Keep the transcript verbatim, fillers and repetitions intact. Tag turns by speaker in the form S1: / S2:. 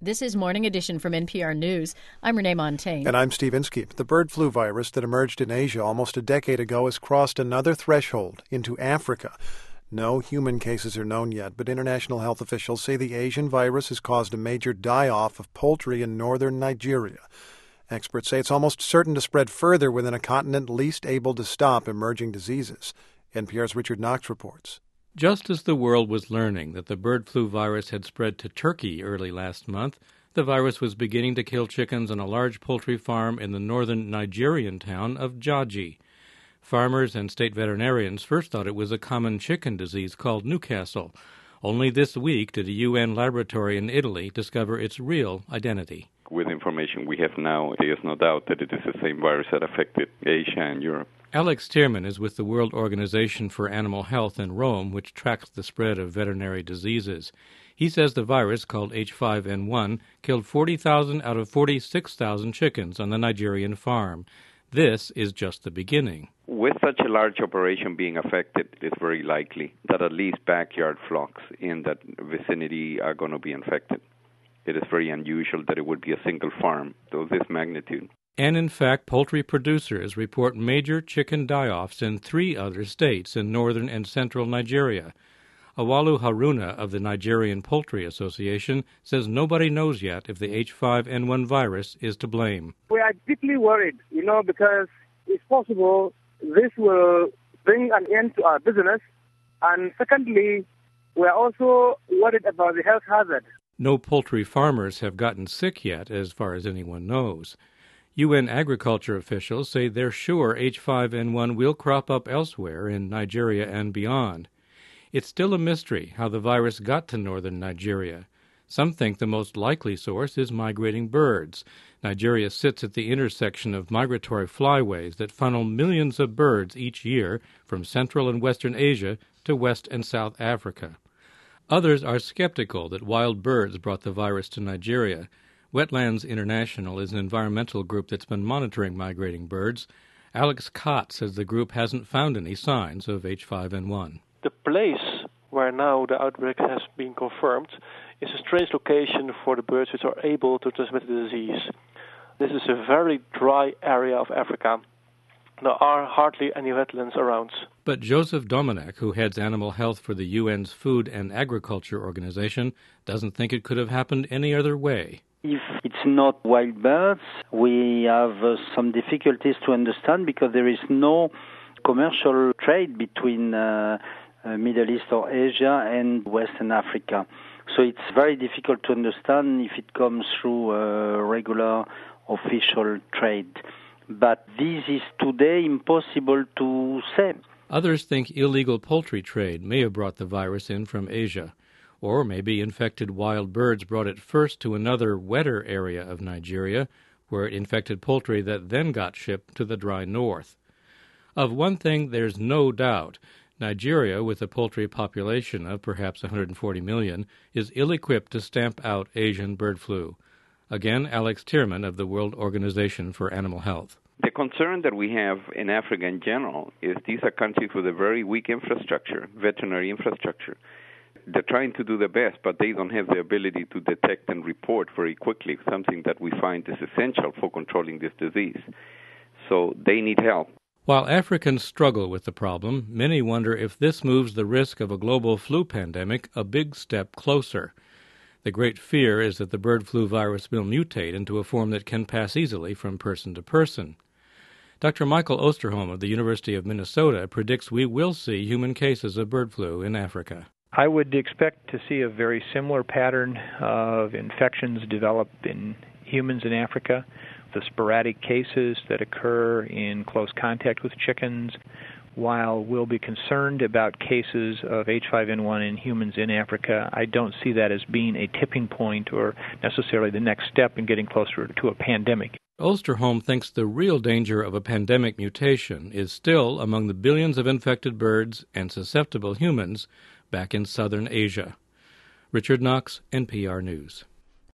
S1: This is Morning Edition from N P R News. I'm Renee Montaigne.
S2: And I'm Steve Inskeep. The bird flu virus that emerged in Asia almost a decade ago has crossed another threshold into Africa. No human cases are known yet, but international health officials say the Asian virus has caused a major die-off of poultry in northern Nigeria. Experts say it's almost certain to spread further within a continent least able to stop emerging diseases. N P R's Richard Knox reports.
S3: Just as the world was learning that the bird flu virus had spread to Turkey early last month, the virus was beginning to kill chickens on a large poultry farm in the northern Nigerian town of Jaji. Farmers and state veterinarians first thought it was a common chicken disease called Newcastle. Only this week did a U N laboratory in Italy discover its real identity.
S4: With information we have now, there is no doubt that it is the same virus that affected Asia and Europe.
S3: Alex Tierman is with the World Organization for Animal Health in Rome, which tracks the spread of veterinary diseases. He says the virus, called H five N one, killed forty thousand out of forty-six thousand chickens on the Nigerian farm. This is just the beginning.
S4: With such a large operation being affected, it's very likely that at least backyard flocks in that vicinity are going to be infected. It is very unusual that it would be a single farm of this magnitude.
S3: And in fact, poultry producers report major chicken die-offs in three other states in northern and central Nigeria. Awalu Haruna of the Nigerian Poultry Association says nobody knows yet if the H five N one virus is to blame.
S5: We are deeply worried, you know, because it's possible this will bring an end to our business. And secondly, we are also worried about the health hazard.
S3: No poultry farmers have gotten sick yet, as far as anyone knows. U N agriculture officials say they're sure H five N one will crop up elsewhere in Nigeria and beyond. It's still a mystery how the virus got to northern Nigeria. Some think the most likely source is migrating birds. Nigeria sits at the intersection of migratory flyways that funnel millions of birds each year from Central and Western Asia to West and South Africa. Others are skeptical that wild birds brought the virus to Nigeria. Wetlands International is an environmental group that's been monitoring migrating birds. Alex Kott says the group hasn't found any signs of H five N one.
S6: The place where now the outbreak has been confirmed is a strange location for the birds which are able to transmit the disease. This is a very dry area of Africa. There are hardly any wetlands around.
S3: But Joseph Domenech, who heads animal health for the U N's Food and Agriculture Organization, doesn't think it could have happened any other way.
S7: If it's not wild birds, we have uh, some difficulties to understand because there is no commercial trade between uh, uh, Middle East or Asia and Western Africa. So it's very difficult to understand if it comes through uh, regular official trade. But this is today impossible to say.
S3: Others think illegal poultry trade may have brought the virus in from Asia. Or maybe infected wild birds brought it first to another wetter area of Nigeria, where it infected poultry that then got shipped to the dry north. Of one thing there's no doubt. Nigeria, with a poultry population of perhaps one hundred forty million, is ill-equipped to stamp out Asian bird flu. Again, Alex Tierman of the World Organization for Animal Health.
S4: The concern that we have in Africa in general is these are countries with a very weak infrastructure, veterinary infrastructure. They're trying to do their best, but they don't have the ability to detect and report very quickly, something that we find is essential for controlling this disease. So they need help.
S3: While Africans struggle with the problem, many wonder if this moves the risk of a global flu pandemic a big step closer. The great fear is that the bird flu virus will mutate into a form that can pass easily from person to person. Doctor Michael Osterholm of the University of Minnesota predicts we will see human cases of bird flu in Africa.
S8: I would expect to see a very similar pattern of infections develop in humans in Africa, the sporadic cases that occur in close contact with chickens. While we'll be concerned about cases of H five N one in humans in Africa, I don't see that as being a tipping point or necessarily the next step in getting closer to a pandemic.
S3: Osterholm thinks the real danger of a pandemic mutation is still among the billions of infected birds and susceptible humans back in southern Asia. Richard Knox, N P R News.